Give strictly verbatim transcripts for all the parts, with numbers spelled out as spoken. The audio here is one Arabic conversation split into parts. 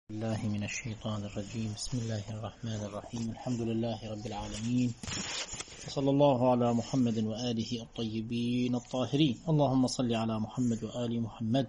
الله من الشيطان الرجيم. بسم الله الرحمن الرحيم. الحمد لله رب العالمين، وصلى الله على محمد وآله الطيبين الطاهرين. اللهم صل على محمد وآل محمد.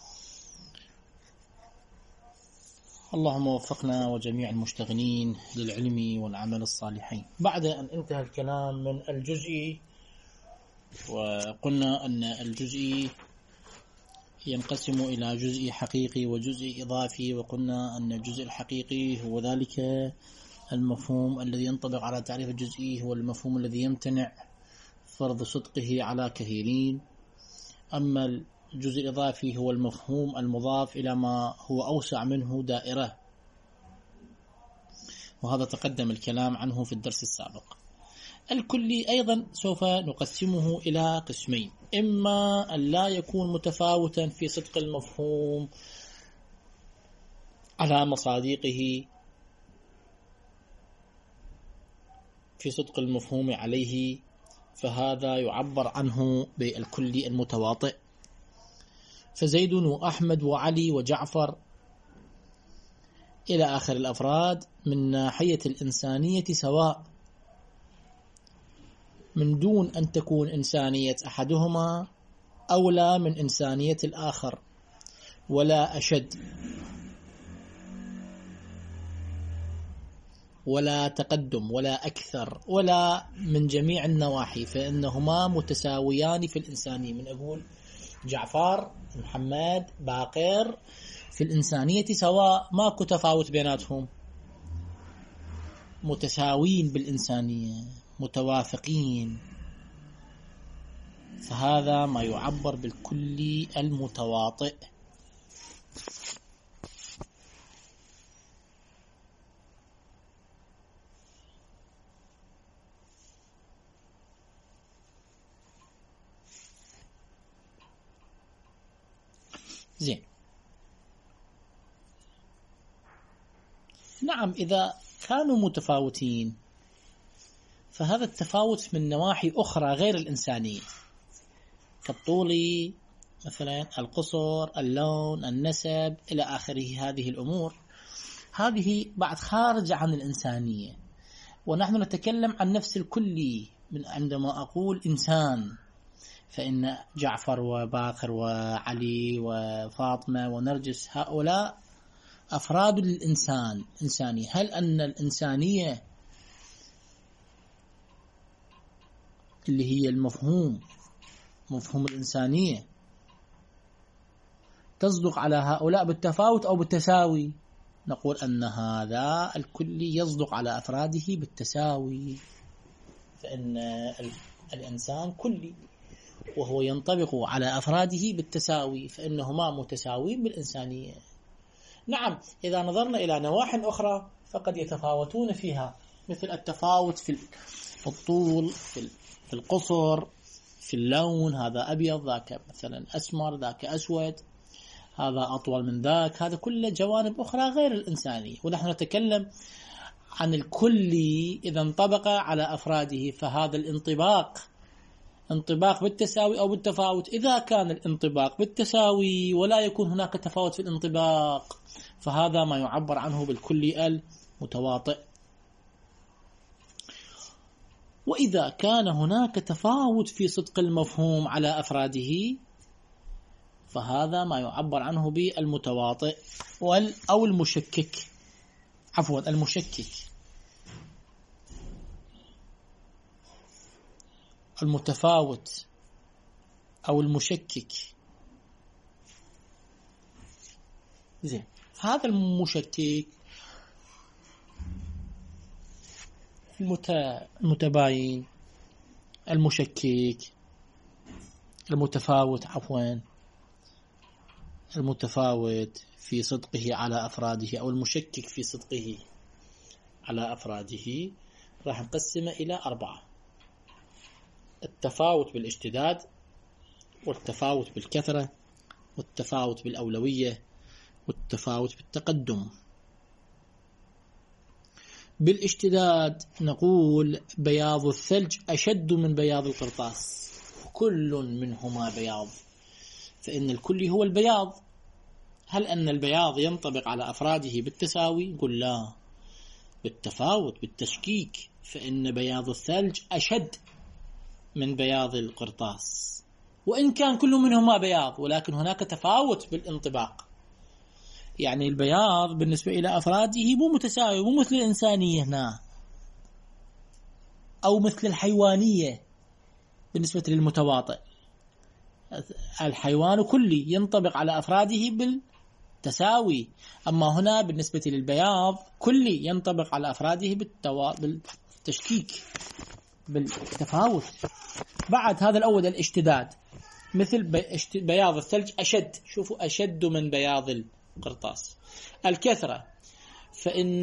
اللهم وفقنا وجميع المشتغلين للعلم والعمل الصالحين. بعد أن انتهى الكلام من الجزئي، وقلنا أن الجزئي ينقسم إلى جزء حقيقي وجزء إضافي، وقلنا أن الجزء الحقيقي هو ذلك المفهوم الذي ينطبق على تعريف الجزئي، هو المفهوم الذي يمتنع فرض صدقه على كثيرين. أما الجزء الإضافي هو المفهوم المضاف إلى ما هو أوسع منه دائرة، وهذا تقدم الكلام عنه في الدرس السابق. الكلي أيضا سوف نقسمه إلى قسمين: إما أن لا يكون متفاوتا في صدق المفهوم على مصادقه، في صدق المفهوم عليه، فهذا يعبر عنه بالكلي المتواطئ. فزيد وأحمد وعلي وجعفر إلى آخر الأفراد من ناحية الإنسانية سواء، من دون أن تكون إنسانية أحدهما أولى من إنسانية الآخر، ولا أشد ولا تقدم ولا أكثر ولا من جميع النواحي، فإنهما متساويان في الإنسانية. من أقول جعفر محمد باقر في الإنسانية سواء، ماكو تفاوت بيناتهم، متساوين بالإنسانية، متوافقين. فهذا ما يعبر بالكلي المتواطئ. زين، نعم، إذا كانوا متفاوتين فهذا التفاوت من نواحي أخرى غير الإنسانية، كالطول مثلا، القصر، اللون، النسب إلى آخره. هذه الأمور هذه بعد خارجة عن الإنسانية، ونحن نتكلم عن نفس الكلي. من عندما أقول إنسان، فإن جعفر وباقر وعلي وفاطمة ونرجس هؤلاء أفراد الإنسان، إنسانية. هل أن الإنسانية اللي هي المفهوم، مفهوم الإنسانية، تصدق على هؤلاء بالتفاوت أو بالتساوي؟ نقول أن هذا الكلي يصدق على أفراده بالتساوي، فإن الإنسان كلي وهو ينطبق على أفراده بالتساوي، فإنهما متساوين بالإنسانية. نعم، إذا نظرنا إلى نواح أخرى فقد يتفاوتون فيها، مثل التفاوت في الطول، في في القصر، في اللون، هذا أبيض، ذاك مثلا أسمر، ذاك أسود، هذا أطول من ذاك. هذا كله جوانب أخرى غير الإنسانية، ونحن نتكلم عن الكلي إذا انطبق على أفراده، فهذا الانطباق انطباق بالتساوي أو بالتفاوت. إذا كان الانطباق بالتساوي ولا يكون هناك تفاوت في الانطباق، فهذا ما يعبر عنه بالكلي المتواطئ. وإذا كان هناك تفاوت في صدق المفهوم على أفراده، فهذا ما يعبر عنه بالمتواطئ أو المشكك. عفوا، المشكك، المتفاوت أو المشكك. زين، هذا المشكك المتباين، المشكك، المتفاوت عفوا المتفاوت في صدقه على أفراده أو المشكك في صدقه على أفراده، راح نقسمه إلى أربعة: التفاوت بالاشتداد، والتفاوت بالكثرة، والتفاوت بالأولوية، والتفاوت بالتقدم. بالاشتداد نقول بياض الثلج أشد من بياض القرطاس، كل منهما بياض، فإن الكل هو البياض، هل أن البياض ينطبق على أفراده بالتساوي؟ نقول لا، بالتفاوت، بالتشكيك، فإن بياض الثلج أشد من بياض القرطاس، وإن كان كل منهما بياض ولكن هناك تفاوت بالانطباق. يعني البياض بالنسبة إلى أفراده مو متساوي، مو مثل الإنسانية هنا أو مثل الحيوانية بالنسبة للمتواطئ. الحيوان كلي ينطبق على أفراده بالتساوي، أما هنا بالنسبة للبياض كلي ينطبق على أفراده بالتوا... بالتشكيك، بالتفاوت. بعد هذا الأول الاشتداد، مثل بياض الثلج أشد، شوفوا أشد من بياض القرطاس. الكثرة، فإن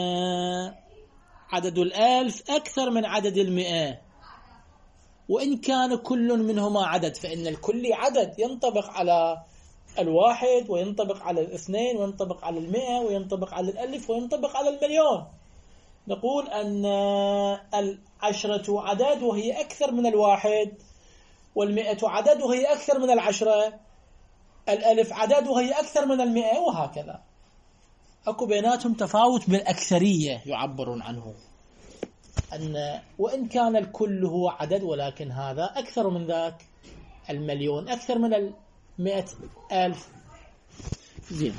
عدد الألف أكثر من عدد المئة، وإن كان كل منهما عدد، فإن الكل عدد ينطبق على الواحد وينطبق على الاثنين وينطبق على المئة وينطبق على الألف وينطبق على المليون. نقول أن العشرة عدد وهي أكثر من الواحد، والمئة عدد وهي أكثر من العشرة، الألف عدد وهي أكثر من المئة، وهكذا. أكو بيناتهم تفاوت بالأكثرية يعبرون عنه، أن وإن كان الكل هو عدد ولكن هذا أكثر من ذاك، المليون أكثر من المئة ألف. زين.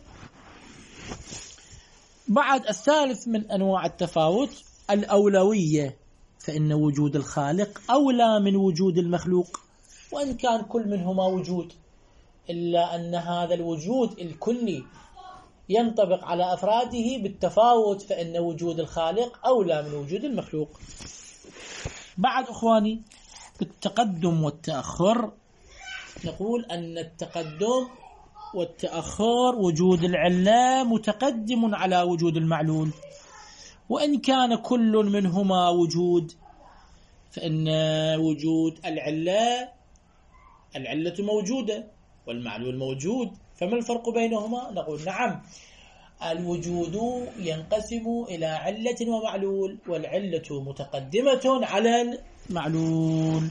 بعد الثالث من أنواع التفاوت الأولوية، فإن وجود الخالق أولى من وجود المخلوق، وإن كان كل منهما وجود، إلا أن هذا الوجود الكلي ينطبق على أفراده بالتفاوت، فإن وجود الخالق أولى من وجود المخلوق. بعد أخواني التقدم والتأخر، نقول أن التقدم والتأخر وجود العلة متقدم على وجود المعلول، وإن كان كل منهما وجود، فإن وجود العلة العلة موجودة والمعلول موجود، فما الفرق بينهما؟ نقول نعم، الوجود ينقسم إلى علة ومعلول، والعلة متقدمة على المعلول.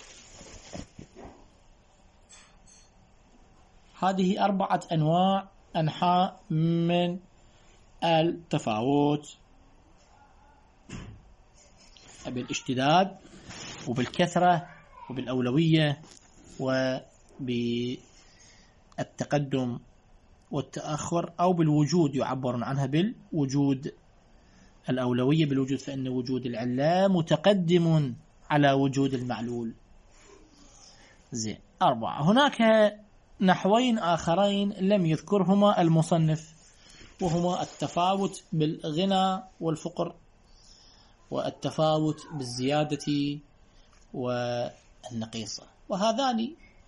هذه أربعة أنواع أنحاء من التفاوت، بالاشتداد وبالكثرة وبالأولوية وبالتقدم والتأخر، أو بالوجود يعبرون عنها بالوجود الأولوية بالوجود، فإن وجود العلة متقدم على وجود المعلول. زين. أربعة. هناك نحوين آخرين لم يذكرهما المصنف، وهما التفاوت بالغنى والفقر، والتفاوت بالزيادة والنقيصة، وهذان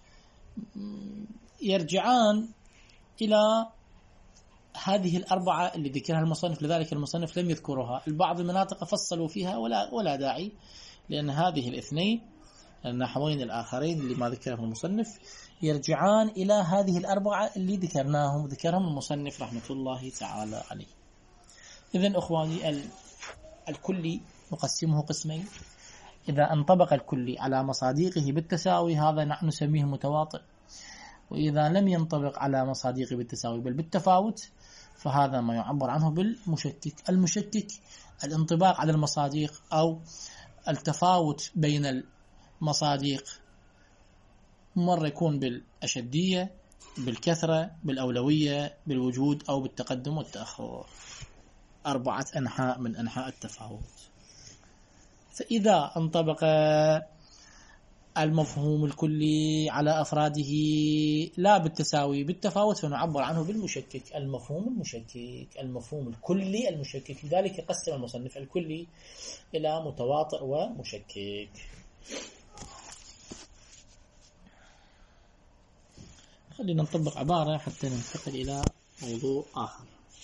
يرجعان إلى هذه الأربعة اللي ذكرها المصنف، لذلك المصنف لم يذكرها. البعض المناطق فصلوا فيها ولا ولا داعي، لأن هذه الاثنين النحوين الآخرين اللي ما ذكرهم المصنف يرجعان إلى هذه الأربعة اللي ذكرناهم ذكرهم المصنف رحمة الله تعالى عليه. إذن أخواني الكلي نقسمه قسمين، إذا انطبق الكلي على مصاديقه بالتساوي هذا نحن نسميه متواطئ، وإذا لم ينطبق على مصاديقه بالتساوي بل بالتفاوت فهذا ما يعبر عنه بالمشكك. المشكك الانطباق على المصاديق أو التفاوت بين المصاديق، مرة يكون بالأشدية، بالكثرة، بالأولوية، بالوجود، أو بالتقدم والتأخر. أربعة أنحاء من أنحاء التفاوت. فإذا انطبق المفهوم الكلي على أفراده لا بالتساوي بالتفاوت فنعبر عنه بالمشكك، المفهوم المشكك، المفهوم الكلي المشكك. لذلك يقسم المصنف الكلي إلى متواطئ ومشكك. خلينا نطبق عبارة حتى ننتقل إلى موضوع آخر.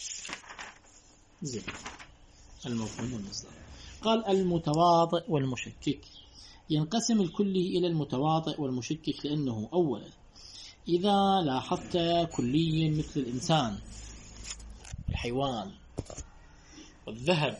زين. المفهوم والمصدر. قال المتواطئ والمشكك. ينقسم الكلي إلى المتواطئ والمشكك لأنه أولا إذا لاحظت كلي مثل الإنسان والحيوان والذهب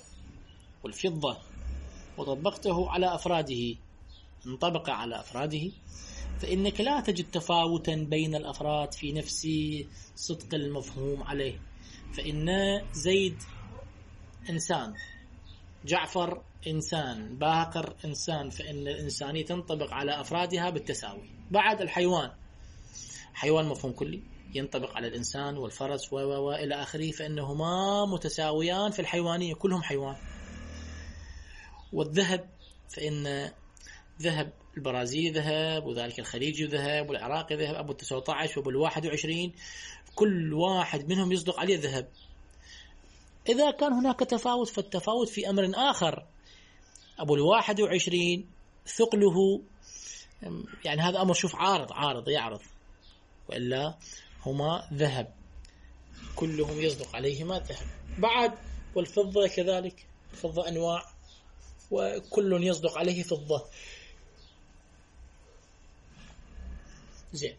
والفضة وطبقته على أفراده، انطبق على أفراده، فإنك لا تجد تفاوتا بين الأفراد في نفس صدق المفهوم عليه. فإن زيد إنسان، جعفر إنسان، باقر إنسان، فإن الإنسانية تنطبق على أفرادها بالتساوي. بعد الحيوان، حيوان مفهوم كلي ينطبق على الإنسان والفرس و و إلى آخره، فإنهما متساويان في الحيوانية، كلهم حيوان. والذهب، فإن ذهب البرازيلي ذهب، وذلك الخليجي ذهب، والعراقي ذهب، أبو التسعة عشر وأبو الواحد وعشرين، كل واحد منهم يصدق عليه ذهب. إذا كان هناك تفاوت فالتفاوت في أمر آخر. أبو الواحد وعشرين ثقله، يعني هذا أمر شوف عارض عارض يعرض، وإلا هما ذهب، كلهم يصدق عليهما ذهب. بعد والفضة كذلك، الفضة أنواع وكل يصدق عليه فضة. زين.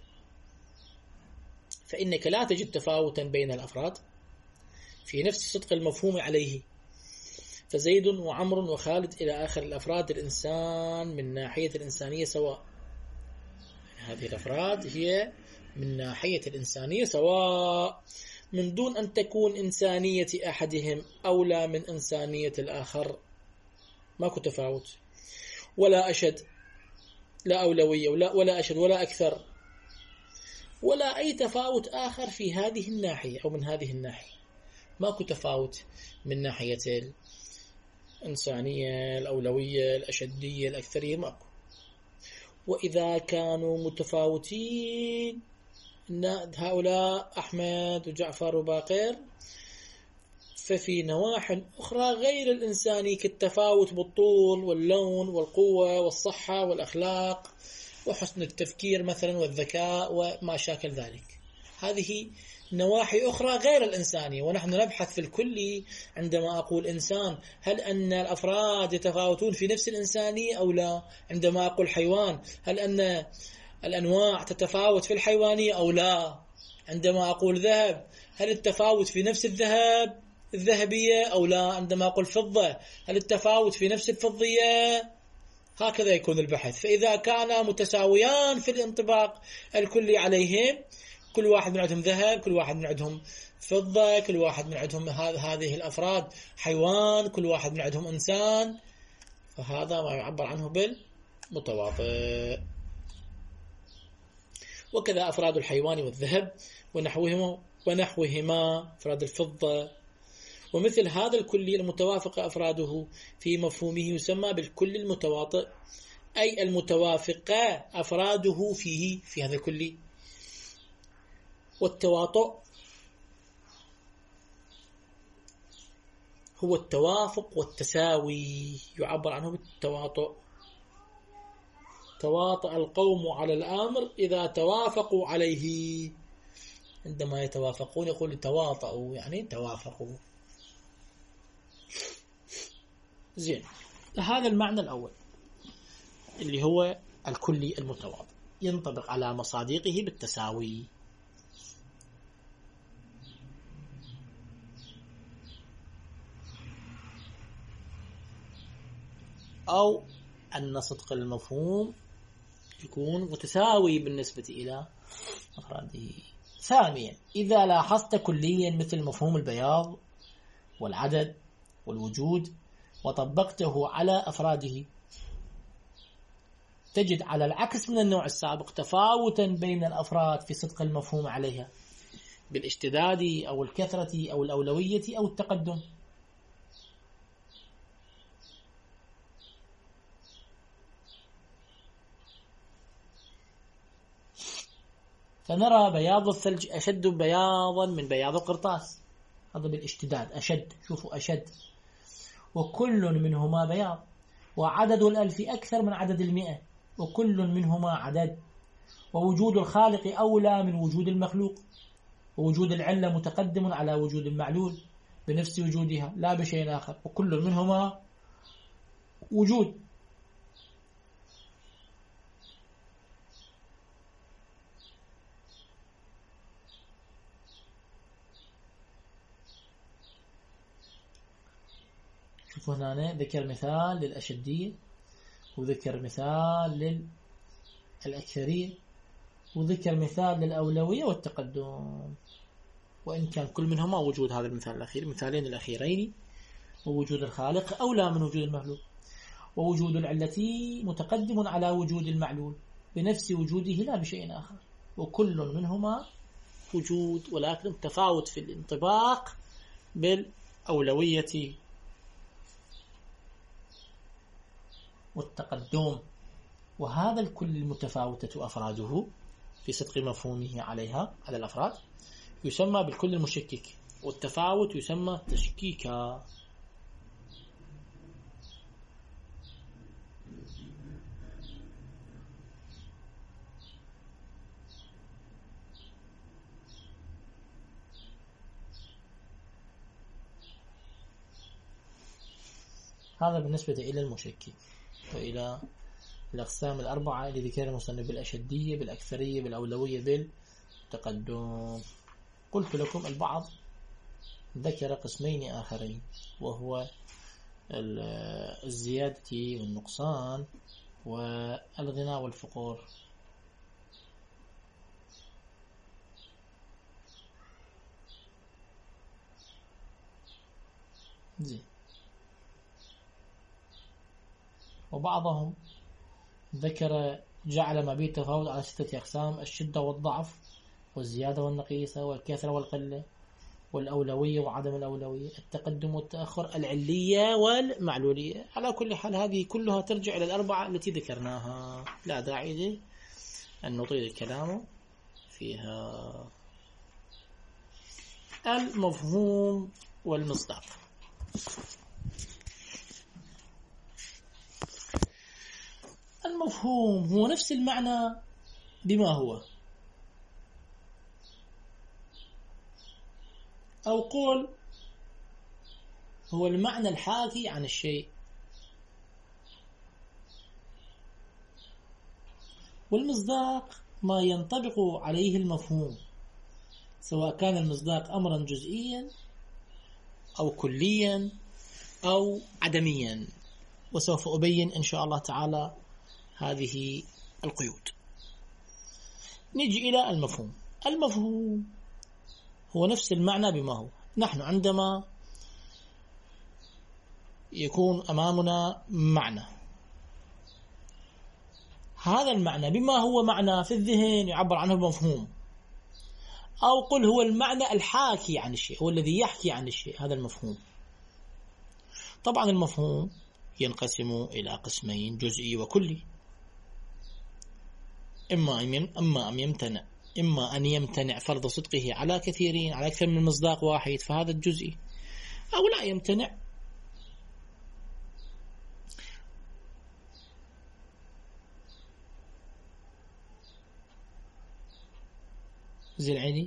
فإنك لا تجد تفاوتا بين الأفراد في نفس صدق المفهوم عليه. فزيد وعمر وخالد إلى آخر الأفراد الإنسان من ناحية الإنسانية سواء. هذه الأفراد هي من ناحية الإنسانية سواء، من دون أن تكون إنسانية أحدهم أولى من إنسانية الآخر. ماكو تفاوت ولا أشد، لا أولوية ولا, ولا أشد ولا أكثر، ولا أي تفاوت آخر في هذه الناحية أو من هذه الناحية. ماكو تفاوت من ناحية الإنسانية، الأولوية، الأشدية، الأكثرية، ماكو. وإذا كانوا متفاوتين هؤلاء أحمد وجعفر وباقر، ففي نواحي أخرى غير الإنساني كالتفاوت بالطول واللون والقوة والصحة والأخلاق وحسن التفكير مثلا والذكاء وما شاكل ذلك. هذه نواحي أخرى غير الإنسانية. ونحن نبحث في الكلي عندما أقول إنسان، هل أن الأفراد يتفاوتون في نفس الإنسانية أو لا؟ عندما أقول حيوان، هل أن الأنواع تتفاوت في الحيوانية أو لا؟ عندما أقول ذهب، هل التفاوت في نفس الذهب الذهبية أو لا؟ عندما أقول فضة، هل التفاوت في نفس الفضية؟ هكذا يكون البحث. فإذا كان متساويان في الانطباق الكلي عليهم، كل واحد من عندهم ذهب، كل واحد من عندهم فضة، كل واحد من عندهم هذه الأفراد حيوان، كل واحد من عندهم إنسان، فهذا ما يعبر عنه بالمتواطئ. وكذا أفراد الحيوان والذهب ونحوهما ونحوهما أفراد الفضة. ومثل هذا الكلي المتوافق أفراده في مفهومه يسمى بالكل المتواطئ، أي المتوافقة أفراده فيه في هذا الكلي. والتواطؤ هو التوافق والتساوي، يعبر عنه بالتواطؤ. تواطأ القوم على الأمر إذا توافقوا عليه. عندما يتوافقون يقول تواطؤوا، يعني توافقوا. زين. هذا المعنى الأول اللي هو الكلي المتواطئ، ينطبق على مصادقه بالتساوي. أو أن صدق المفهوم يكون متساوي بالنسبة إلى أفراده. ثانيا، إذا لاحظت كليا مثل مفهوم البياض والعدد والوجود وطبقته على أفراده، تجد على العكس من النوع السابق تفاوتا بين الأفراد في صدق المفهوم عليها بالاشتداد أو الكثرة أو الأولوية أو التقدم. فنرى بياض الثلج أشد بياضا من بياض القرطاس، هذا بالاشتداد أشد، شوفوا أشد. وكل منهما بياض، وعدد الألف أكثر من عدد المئة، وكل منهما عدد. ووجود الخالق أولى من وجود المخلوق، ووجود العلة متقدم على وجود المعلول بنفس وجودها لا بشيء آخر، وكل منهما وجود. شوفوا هنا ذكر مثال للأشدية وذكر مثال الأكثرية، وذكر مثال للأولوية والتقدم، وإن كان كل منهما وجود هذا المثال الأخير، مثالين الأخيرين، ووجود الخالق أولى من وجود المخلوق، ووجود العلة متقدم على وجود المعلول بنفس وجوده لا بشيء آخر، وكل منهما وجود ولكن تفاوت في الانطباق بالأولوية والتقدم. وهذا الكل المتفاوتة أفراده في صدق مفهومه عليها على الأفراد يسمى بالكل المشكك، والتفاوت يسمى تشكيكا. هذا بالنسبة إلى المشكك، وإلى الأقسام الأربعة اللي ذكرها المصنف بالأشدية بالأكثرية بالأولوية بالتقدم. قلت لكم البعض ذكر قسمين آخرين، وهو الزيادة والنقصان والغنى والفقور. زي وبعضهم ذكر جعل ما بين التفاوت على ستة أقسام: الشدة والضعف، والزيادة والنقيصة، والكثرة والقلة، والأولوية وعدم الأولوية، التقدم والتأخر، العلية والمعلولية. على كل حال هذه كلها ترجع إلى الأربعة التي ذكرناها، لا داعي أن نطيل الكلام فيها. المفهوم والمصداق. المفهوم هو نفس المعنى بما هو، أو قول هو المعنى الحاكي عن الشيء. والمصداق ما ينطبق عليه المفهوم، سواء كان المصداق أمرا جزئيا أو كليا أو عدميا، وسوف أبين إن شاء الله تعالى هذه القيود. نجي إلى المفهوم. المفهوم هو نفس المعنى بما هو. نحن عندما يكون أمامنا معنى، هذا المعنى بما هو معنى في الذهن يعبر عنه المفهوم، أو قل هو المعنى الحاكي عن الشيء، هو الذي يحكي عن الشيء، هذا المفهوم. طبعا المفهوم ينقسم إلى قسمين: جزئي وكلي. إما أما أن يمتنع إما أن يمتنع فرض صدقه على كثيرين، على أكثر من مصداق واحد، فهذا الجزئي، أو لا يمتنع زي العيني.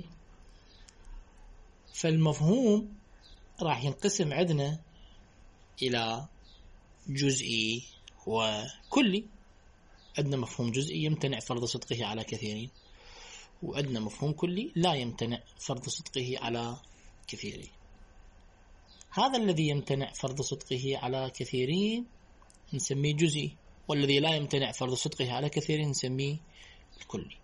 فالمفهوم راح ينقسم عندنا إلى جزئي وكلي. عندنا مفهوم جزئي يمتنع فرض صدقه على كثيرين، وعندنا مفهوم كلي لا يمتنع فرض صدقه على كثيرين. هذا الذي يمتنع فرض صدقه على كثيرين نسميه جزئي، والذي لا يمتنع فرض صدقه على كثيرين نسميه الكلي.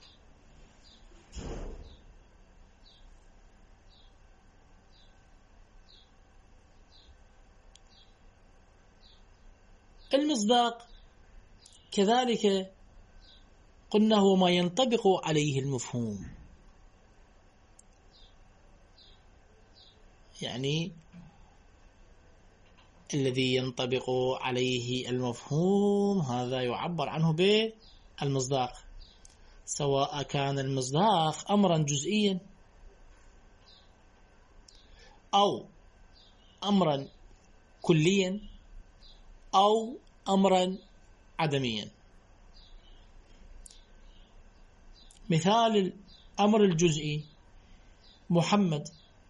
المصداق كذلك قلنا هو ما ينطبق عليه المفهوم، يعني الذي ينطبق عليه المفهوم هذا يعبر عنه بالمصداق، سواء كان المصداق أمرا جزئيا أو أمرا كليا أو أمرا عدميا. مثال الأمر الجزئي محمد،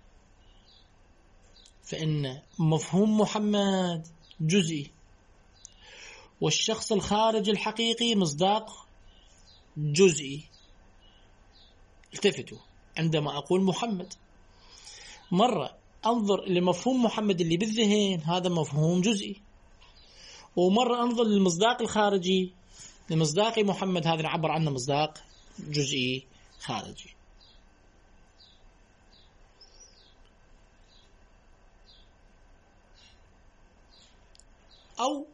فإن مفهوم محمد جزئي، والشخص الخارج الحقيقي مصداق جزئي. التفتوا، عندما أقول محمد مرة أنظر لمفهوم محمد اللي بالذهن، هذا مفهوم جزئي، ومرة أنظر للمصداق الخارجي، المصداقي محمد هذا نعبر عنه مصداق جزئي خارجي. أو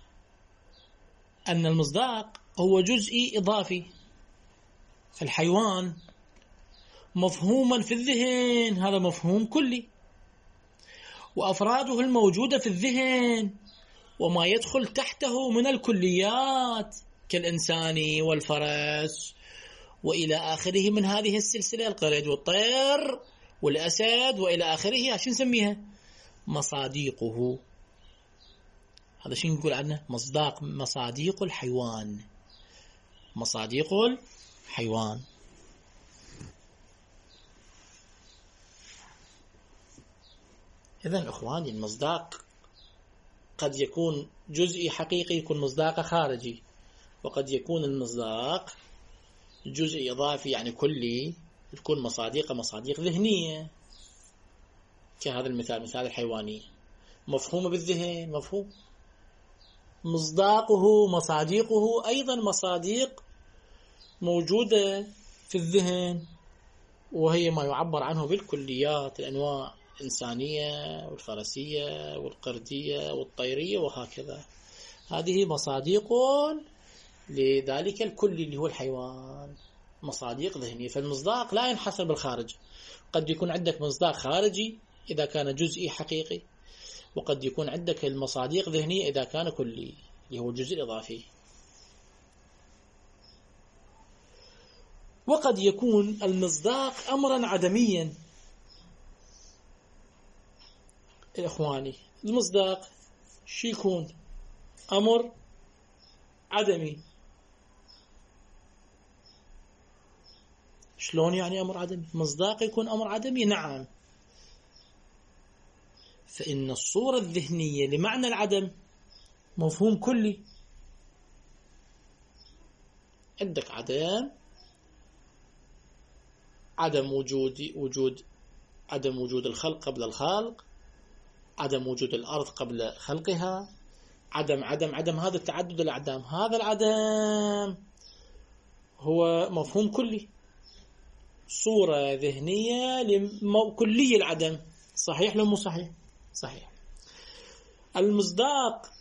أن المصداق هو جزئي إضافي في الحيوان مفهوما في الذهن، هذا مفهوم كلي، وأفراده الموجودة في الذهن وما يدخل تحته من الكليات كالإنسان والفرس وإلى آخره من هذه السلسلة، القرد والطير والأسد وإلى آخره، شو نسميها؟ مصاديقه. هذا شو نقول عنه؟ مصداق، مصاديق الحيوان، مصاديق الحيوان. إذن إخواني المصداق قد يكون جزئي حقيقي، يكون مصداق خارجي، وقد يكون المصداق جزئي إضافي يعني كلي، تكون مصاديق مصاديق ذهنية كهذا المثال، مثال الحيواني، مفهوم بالذهن، مفهوم مصداقه مصاديقه أيضا مصاديق موجودة في الذهن، وهي ما يعبر عنه بالكليات، الأنواع الإنسانية والفرسية والقردية والطيرية وهكذا. هذه مصاديق لذلك الكلي اللي هو الحيوان، مصاديق ذهنية. فالمصداق لا ينحصر بالخارج، قد يكون عندك مصداق خارجي إذا كان جزئي حقيقي، وقد يكون عندك المصاديق ذهنية إذا كان كلي اللي هو الجزء الإضافي. وقد يكون المصداق أمرا عدميا. إخواني المصداق شو يكون؟ أمر عدمي. شلون يعني أمر عدمي؟ مصداق يكون أمر عدمي؟ نعم، فإن الصورة الذهنية لمعنى العدم مفهوم كلي. عندك عدم، عدم وجود وجود عدم وجود الخلق قبل الخلق، عدم وجود الأرض قبل خلقها، عدم عدم عدم هذا التعدد الأعدام، هذا العدم هو مفهوم كلي، صورة ذهنية لكلي العدم. صحيح لو مو صحيح؟ صحيح. المصداق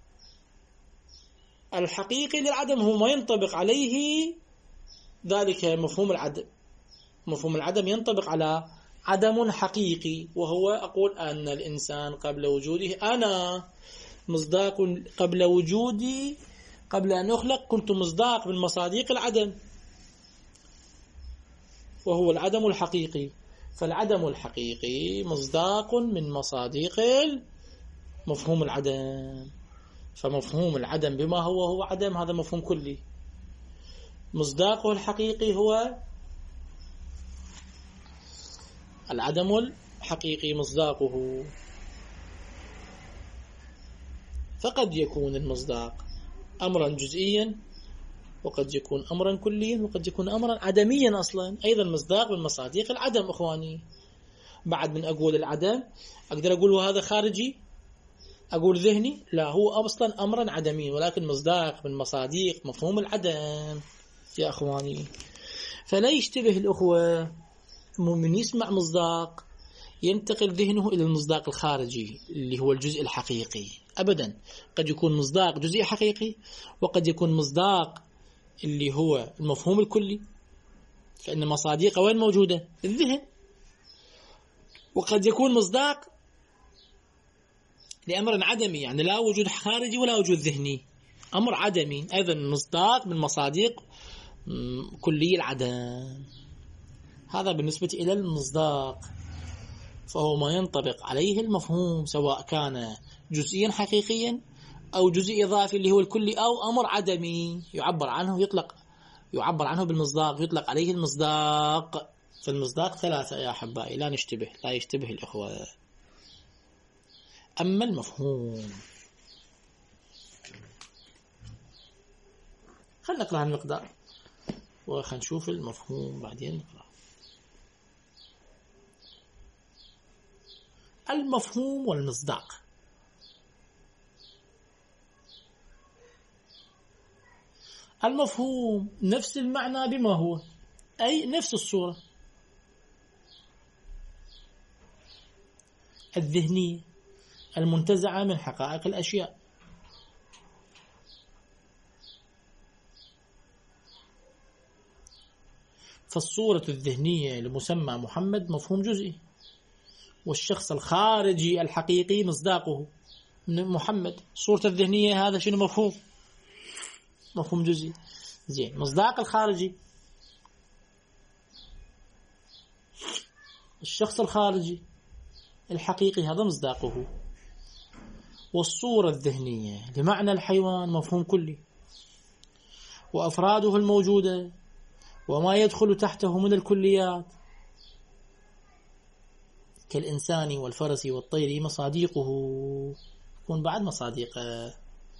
الحقيقي للعدم هو ما ينطبق عليه ذلك مفهوم العدم. مفهوم العدم ينطبق على عدم حقيقي، وهو أقول أن الإنسان قبل وجوده أنا مصداق، قبل وجودي قبل أن أخلق كنت مصداق من مصاديق العدم، وهو العدم الحقيقي. فالعدم الحقيقي مصداق من مصاديق مفهوم العدم. فمفهوم العدم بما هو هو عدم، هذا مفهوم كلي. مصداقه الحقيقي هو العدم الحقيقي مصداقه. فقد يكون المصداق أمرا جزئيا، وقد يكون أمرا كليا، وقد يكون أمرا عدميا أصلا، أيضا مصداق من مصاديق العدم. إخواني بعد من أقول العدم أقدر أقول هذا خارجي، أقول ذهني؟ لا، هو أصلا أمرا عدميا، ولكن مصداق من مصاديق مفهوم العدم يا أخواني. فلا يشتبه الأخوة من يسمع مصداق ينتقل ذهنه إلى المصداق الخارجي اللي هو الجزء الحقيقي. أبدا، قد يكون مصداق جزئي حقيقي، وقد يكون مصداق اللي هو المفهوم الكلي، فإن مصاديقه وين موجودة؟ الذهن. وقد يكون مصداق لأمر عدمي، يعني لا وجود خارجي ولا وجود ذهني، أمر عدمي، أيضا مصداق من مصاديق كلي العدم. هذا بالنسبة إلى المصداق، فهو ما ينطبق عليه المفهوم، سواء كان جزئيا حقيقيا أو جزء إضافي اللي هو الكلي، أو أمر عدمي يعبر عنه يطلق يعبر عنه بالمصداق، يطلق عليه المصداق. فالمصداق ثلاثة يا أحبائي، لا نشتبه، لا يشتبه الإخوة. أما المفهوم، خلنا نقرأ المقدار وخلنا نشوف المفهوم بعدين نقرأ. المفهوم والمصداق. المفهوم نفس المعنى بما هو، أي نفس الصورة الذهنية المنتزعة من حقائق الأشياء. فالصورة الذهنية لمسمى محمد مفهوم جزئي، والشخص الخارجي الحقيقي مصداقه من محمد. صورة الذهنية هذا شنو مفهوم؟ مفهوم جزئي. زين، مصداق الخارجي الشخص الخارجي الحقيقي هذا مصداقه. والصورة الذهنية لمعنى الحيوان مفهوم كلي، وأفراده الموجودة وما يدخل تحته من الكليات كالإنسان والفرس والطير مصاديقه، يكون بعد مصاديقه.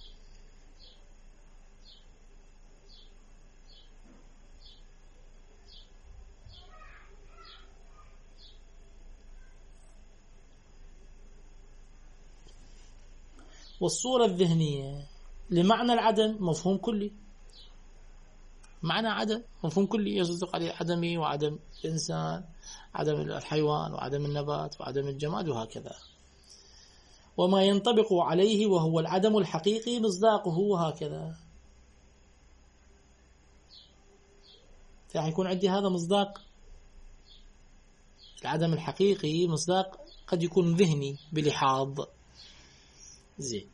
والصورة الذهنية لمعنى العدم مفهوم كلي، معنى عدم مفهوم كلي يصدق عليه عدمي وعدم الإنسان، عدم الحيوان وعدم النبات وعدم الجماد وهكذا. وما ينطبق عليه وهو العدم الحقيقي مصداقه وهكذا. فراح يكون عندي هذا مصداق العدم الحقيقي، مصداق قد يكون ذهني بلحاظ. زين،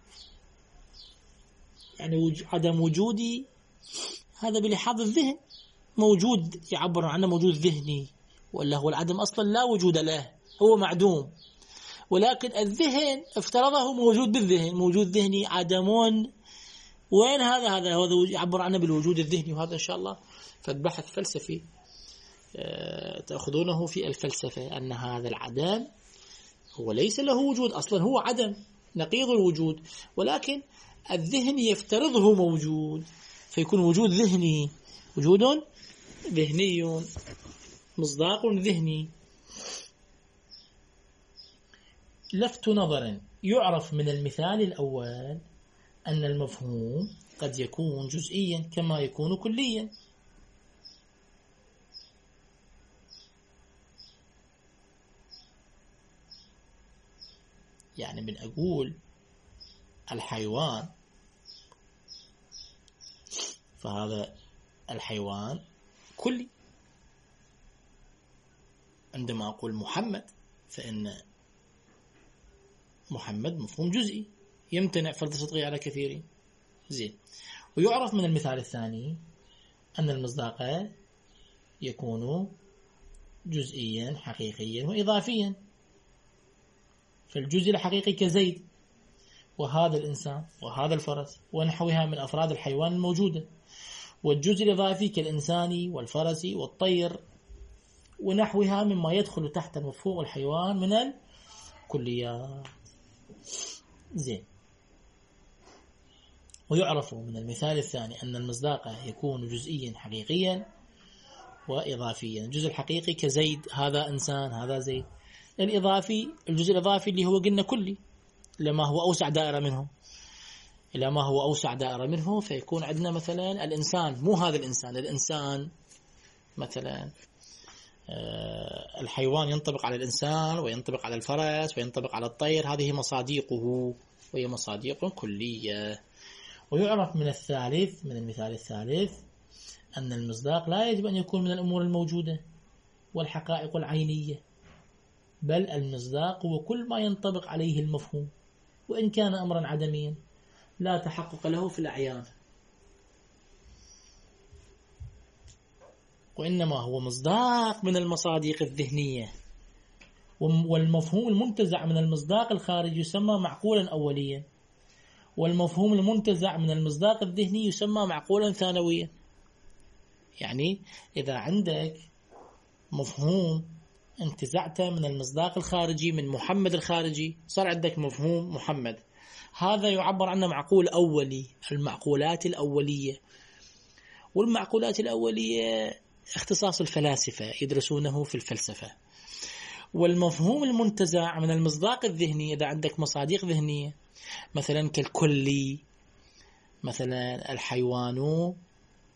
يعني عدم وجودي هذا بلحاظ الذهن موجود، يعبر عنه موجود ذهني، ولا هو العدم أصلا لا وجود له، هو معدوم، ولكن الذهن افترضه موجود بالذهن، موجود ذهني عدم. وين هذا؟ هذا هو يعبر عنه بالوجود الذهني. وهذا إن شاء الله فالبحث فلسفي تأخذونه في الفلسفة، أن هذا العدم هو ليس له وجود أصلا، هو عدم نقيض الوجود، ولكن الذهن يفترضه موجود، فيكون وجود ذهني، وجود ذهني، مصداق ذهني. لفت نظر يعرف من المثال الأول أن المفهوم قد يكون جزئيا كما يكون كليا. يعني من أقول الحيوان، فهذا الحيوان كلي. عندما أقول محمد فإن محمد مفهوم جزئي يمتنع فرض صدقه على كثيرين. زين، ويعرف من المثال الثاني أن المصداق يكون جزئيا حقيقيا وإضافيا. فالجزء الحقيقي كزيد وهذا الإنسان وهذا الفرس ونحوها من أفراد الحيوان الموجودة، والجزء الإضافي كالإنسان والفرس والطير ونحوها مما يدخل تحت مفهوم الحيوان من الكليات. زين، ويعرف من المثال الثاني أن المصداق يكون جزئيا حقيقيا وإضافيا. الجزء الحقيقي كزيد، هذا إنسان هذا زيد. الإضافي الجزء الإضافي اللي هو قلنا كلي، لما هو أوسع دائرة منه، إلى ما هو أوسع دائرة منه، فيكون عندنا مثلا الإنسان، مو هذا الإنسان، الإنسان مثلا الحيوان ينطبق على الإنسان وينطبق على الفرس وينطبق على الطير، هذه مصاديقه وهي مصاديق كلية. ويعرف من الثالث من المثال الثالث أن المصداق لا يجب أن يكون من الأمور الموجودة والحقائق العينية، بل المصداق هو كل ما ينطبق عليه المفهوم وإن كان أمرا عدميا لا تحقق له في الأعيان، وإنما هو مصداق من المصاديق الذهنية. والمفهوم المنتزع من المصداق الخارجي يسمى معقولا أوليا، والمفهوم المنتزع من المصداق الذهني يسمى معقولا ثانويا. يعني إذا عندك مفهوم انتزعته من المصداق الخارجي من محمد الخارجي، صار عندك مفهوم محمد، هذا يعبر عنه معقول أولي، المعقولات الأولية. والمعقولات الأولية اختصاص الفلاسفة يدرسونه في الفلسفة. والمفهوم المنتزع من المصداق الذهني، إذا عندك مصاديق ذهنية مثلا كالكلي، مثلا الحيوان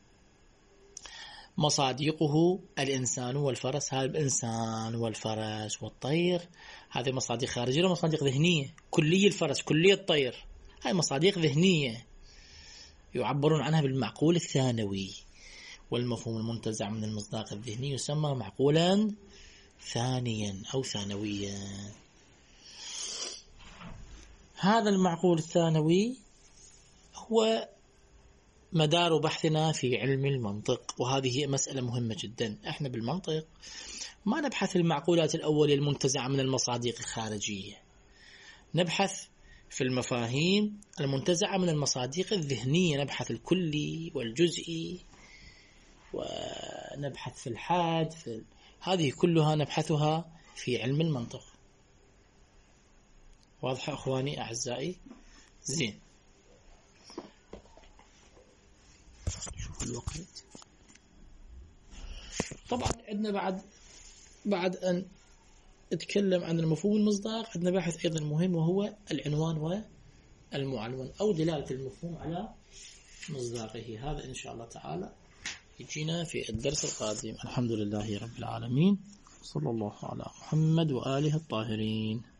مصادقه الإنسان والفرس، هذا الإنسان والفرس والطير هذه مصادق خارجية ولا مصادق ذهنية؟ كلية الفرس كلية الطير هاي مصادق ذهنية يعبرون عنها بالمعقول الثانوي، والمفهوم المنتزع من المصداق الذهني يسمى معقولا ثانيا أو ثانويا. هذا المعقول الثانوي هو مدار بحثنا في علم المنطق، وهذه مسألة مهمة جدا. احنا بالمنطق ما نبحث المعقولات الأولية المنتزعة من المصادق الخارجية، نبحث في المفاهيم المنتزعة من المصادق الذهنية، نبحث الكلي والجزئي ونبحث في الحاد في هذه كلها نبحثها في علم المنطق. واضح أخواني أعزائي؟ زين، شوف الوقت. طبعا عندنا بعد بعد أن نتكلم عن المفهوم المصداق عندنا بحث أيضا مهم، وهو العنوان والمعنون أو دلالة المفهوم على مصداقه. هذا إن شاء الله تعالى يجينا في الدرس القادم. الحمد لله رب العالمين، صلى الله على محمد وآله الطاهرين.